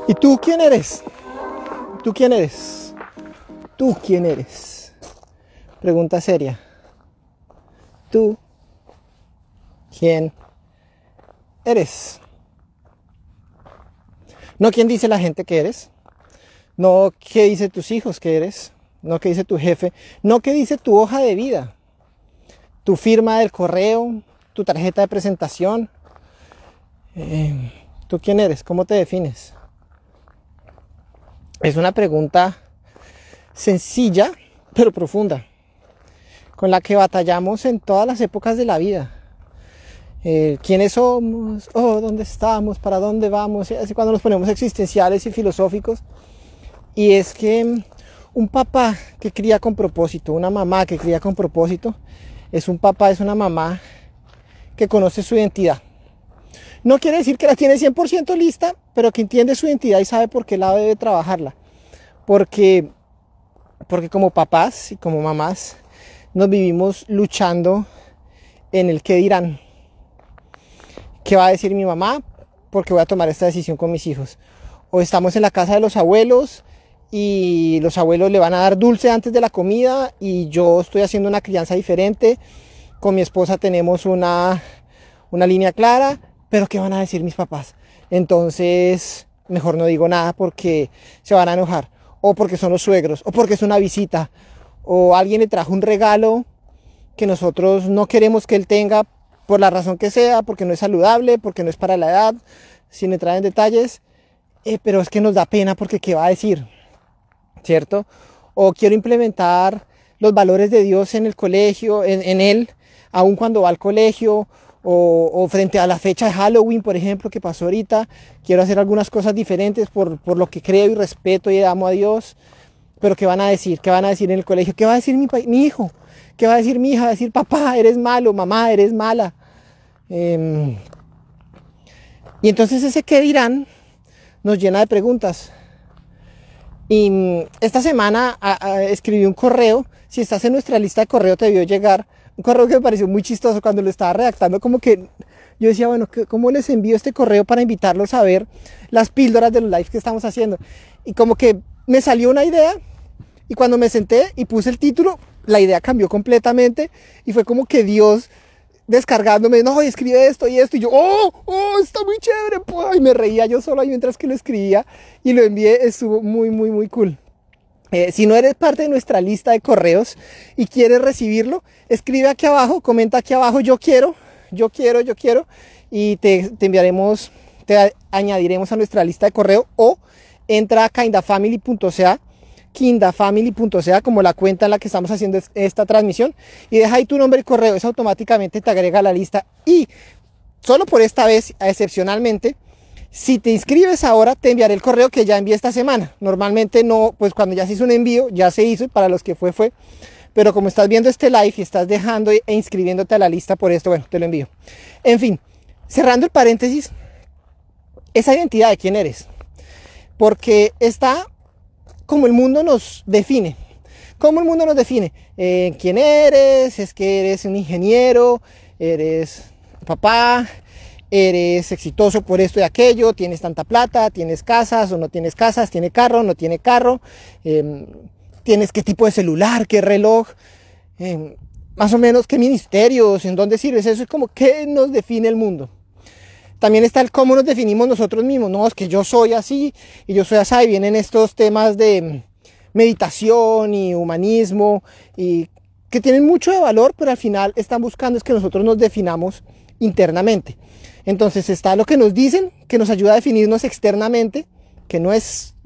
¿Y tú quién eres? ¿Tú quién eres? ¿Tú quién eres? Pregunta seria. ¿Tú quién eres? No quién dice la gente que eres, no qué dice tus hijos que eres, no qué dice tu jefe, no qué dice tu hoja de vida, tu firma del correo, tu tarjeta de presentación. ¿Tú quién eres? ¿Cómo te defines? Es una pregunta sencilla, pero profunda, con la que batallamos en todas las épocas de la vida. ¿Quiénes somos? ¿Dónde estamos? ¿Para dónde vamos? Así cuando nos ponemos existenciales y filosóficos. Y es que un papá que cría con propósito, una mamá que cría con propósito, es un papá, es una mamá que conoce su identidad. No quiere decir que la tiene 100% lista, pero que entiende su identidad y sabe por qué lado debe trabajarla. Porque como papás y como mamás nos vivimos luchando en el qué dirán. ¿Qué va a decir mi mamá? Porque voy a tomar esta decisión con mis hijos. O estamos en la casa de los abuelos y los abuelos le van a dar dulce antes de la comida y yo estoy haciendo una crianza diferente. Con mi esposa tenemos una línea clara, pero ¿qué van a decir mis papás? Entonces, mejor no digo nada porque se van a enojar. O porque son los suegros, o porque es una visita. O alguien le trajo un regalo que nosotros no queremos que él tenga por la razón que sea, porque no es saludable, porque no es para la edad, sin entrar en detalles. Pero es que nos da pena porque ¿qué va a decir? ¿Cierto? O quiero implementar los valores de Dios en el colegio, en él, aun cuando va al colegio. O frente a la fecha de Halloween, por ejemplo, que pasó ahorita, quiero hacer algunas cosas diferentes por lo que creo y respeto y amo a Dios. Pero ¿qué van a decir? ¿Qué van a decir en el colegio? ¿Qué va a decir mi hijo? ¿Qué va a decir mi hija? Va a decir, papá, eres malo, mamá, eres mala. Y entonces ese qué dirán nos llena de preguntas. Y esta semana escribí un correo. Si estás en nuestra lista de correo te debió llegar un correo que me pareció muy chistoso cuando lo estaba redactando. Como que yo decía, bueno, ¿cómo les envío este correo para invitarlos a ver las píldoras de los lives que estamos haciendo? Y como que me salió una idea y cuando me senté y puse el título, la idea cambió completamente y fue como que Dios descargándome, no, escribe esto y esto, y yo, está muy chévere, y me reía yo solo ahí mientras que lo escribía y lo envié. Estuvo muy, muy, muy cool. Si no eres parte de nuestra lista de correos y quieres recibirlo, escribe aquí abajo, comenta aquí abajo, yo quiero, y te enviaremos, te añadiremos a nuestra lista de correo, o entra a kindafamily.ca, como la cuenta en la que estamos haciendo esta transmisión, y deja ahí tu nombre y correo. Eso automáticamente te agrega a la lista. Y solo por esta vez, excepcionalmente, si te inscribes ahora, te enviaré el correo que ya envié esta semana. Normalmente no, pues cuando ya se hizo un envío, ya se hizo, y para los que fue. Pero como estás viendo este live y estás dejando e inscribiéndote a la lista por esto, bueno, te lo envío. En fin, cerrando el paréntesis, esa identidad de quién eres. Porque está como el mundo nos define. ¿Cómo el mundo nos define? ¿Quién eres? Es que eres un ingeniero, eres papá, eres exitoso por esto y aquello, tienes tanta plata, tienes casas o no tienes casas, tiene carro, no tiene carro, tienes qué tipo de celular, qué reloj, más o menos qué ministerios, en dónde sirves. Eso es como qué nos define el mundo. También está el cómo nos definimos nosotros mismos. No, es que yo soy así y yo soy así. Y vienen estos temas de meditación y humanismo y que tienen mucho de valor, pero al final están buscando es que nosotros nos definamos internamente. Entonces está lo que nos dicen, que nos ayuda a definirnos externamente, que no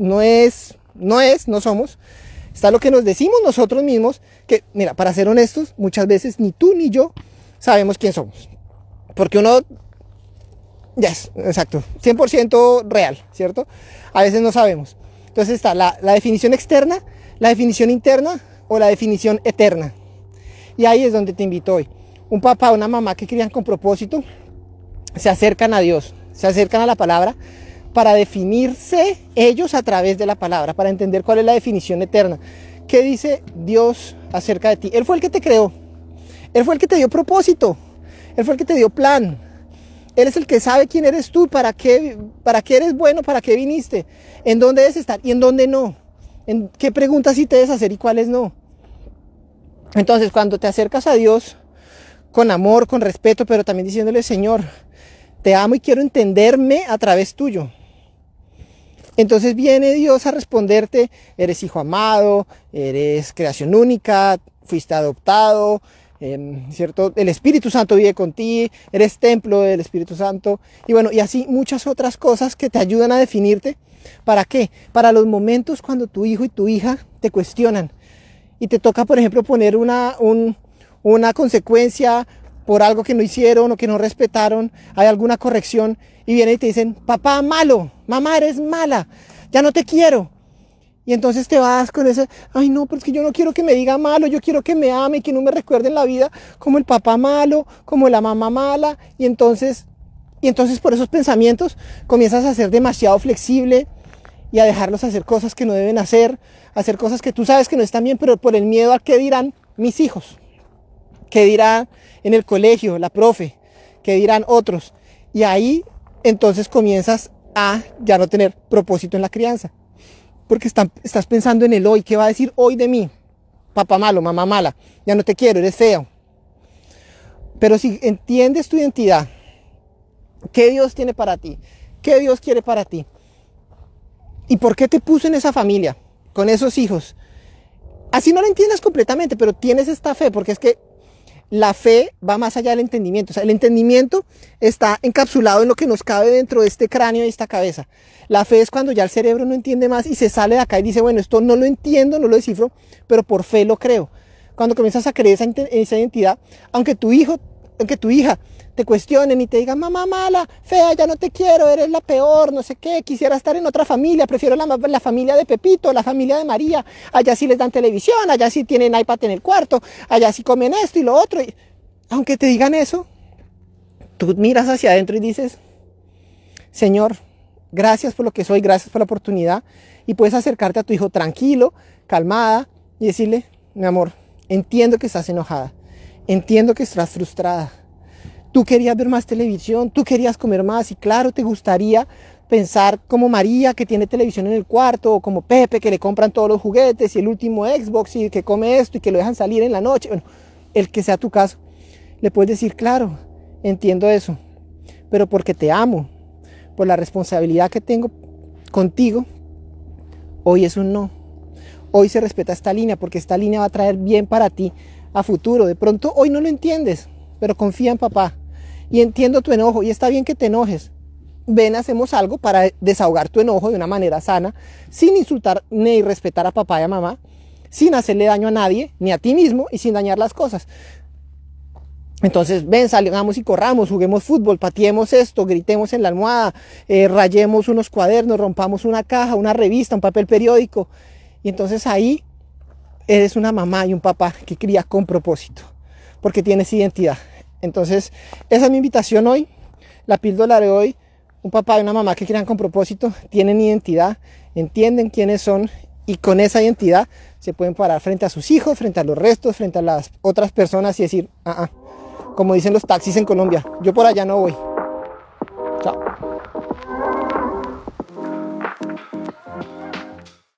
somos. Está lo que nos decimos nosotros mismos, que mira, para ser honestos, muchas veces ni tú ni yo sabemos quién somos. Porque uno, exacto, 100% real, ¿cierto? A veces no sabemos. Entonces está la definición externa, la definición interna o la definición eterna. Y ahí es donde te invito hoy. Un papá, una mamá que crían con propósito, se acercan a Dios, se acercan a la palabra para definirse ellos a través de la palabra, para entender cuál es la definición eterna. ¿Qué dice Dios acerca de ti? Él fue el que te creó, Él fue el que te dio propósito, Él fue el que te dio plan, Él es el que sabe quién eres tú, para qué eres bueno, para qué viniste, en dónde debes estar y en dónde no, en qué preguntas sí te debes hacer y cuáles no. Entonces, cuando te acercas a Dios con amor, con respeto, pero también diciéndole, Señor, te amo y quiero entenderme a través tuyo. Entonces viene Dios a responderte, eres hijo amado, eres creación única, fuiste adoptado, ¿cierto? El Espíritu Santo vive contigo, eres templo del Espíritu Santo. Y bueno, y así muchas otras cosas que te ayudan a definirte. ¿Para qué? Para los momentos cuando tu hijo y tu hija te cuestionan. Y te toca, por ejemplo, poner una consecuencia por algo que no hicieron o que no respetaron, hay alguna corrección y vienen y te dicen, papá malo, mamá eres mala, ya no te quiero. Y entonces te vas con ese, ay no, pero es que yo no quiero que me diga malo, yo quiero que me ame y que no me recuerde en la vida como el papá malo, como la mamá mala. Y entonces por esos pensamientos comienzas a ser demasiado flexible y a dejarlos hacer cosas que no deben hacer cosas que tú sabes que no están bien, pero por el miedo a qué dirán mis hijos, qué dirán en el colegio, la profe, qué dirán otros. Y ahí entonces comienzas a ya no tener propósito en la crianza. Porque estás pensando en el hoy, ¿qué va a decir hoy de mí? Papá malo, mamá mala, ya no te quiero, eres feo. Pero si entiendes tu identidad, ¿qué Dios tiene para ti? ¿Qué Dios quiere para ti? ¿Y por qué te puso en esa familia, con esos hijos? Así no lo entiendas completamente, pero tienes esta fe, porque es que la fe va más allá del entendimiento. O sea, el entendimiento está encapsulado en lo que nos cabe dentro de este cráneo y esta cabeza. La fe es cuando ya el cerebro no entiende más y se sale de acá y dice, bueno, esto no lo entiendo, no lo descifro, pero por fe lo creo. Cuando comienzas a creer esa identidad, aunque tu hija te cuestionen y te digan, mamá mala, fea, ya no te quiero, eres la peor, no sé qué, quisiera estar en otra familia, prefiero la familia de Pepito, la familia de María, allá sí les dan televisión, allá sí tienen iPad en el cuarto, allá sí comen esto y lo otro. Y aunque te digan eso, tú miras hacia adentro y dices, Señor, gracias por lo que soy, gracias por la oportunidad, y puedes acercarte a tu hijo tranquilo, calmada, y decirle, mi amor, entiendo que estás enojada, entiendo que estás frustrada. Tú querías ver más televisión, tú querías comer más y claro, te gustaría pensar como María que tiene televisión en el cuarto o como Pepe que le compran todos los juguetes y el último Xbox y que come esto y que lo dejan salir en la noche. Bueno, el que sea tu caso, le puedes decir, claro, entiendo eso, pero porque te amo, por la responsabilidad que tengo contigo, hoy es un no. Hoy se respeta esta línea porque esta línea va a traer bien para ti a futuro. De pronto hoy no lo entiendes, pero confía en papá. Y entiendo tu enojo y está bien que te enojes. Ven, hacemos algo para desahogar tu enojo de una manera sana, sin insultar ni irrespetar a papá y a mamá, sin hacerle daño a nadie, ni a ti mismo y sin dañar las cosas. Entonces ven, salgamos y corramos, juguemos fútbol, pateemos esto, gritemos en la almohada, rayemos unos cuadernos, rompamos una caja, una revista, un papel periódico. Y entonces ahí eres una mamá y un papá que cría con propósito, porque tienes identidad. Entonces, esa es mi invitación hoy, la píldora de hoy. Un papá y una mamá que crían con propósito, tienen identidad, entienden quiénes son y con esa identidad se pueden parar frente a sus hijos, frente a los restos, frente a las otras personas y decir, como dicen los taxis en Colombia, yo por allá no voy. Chao.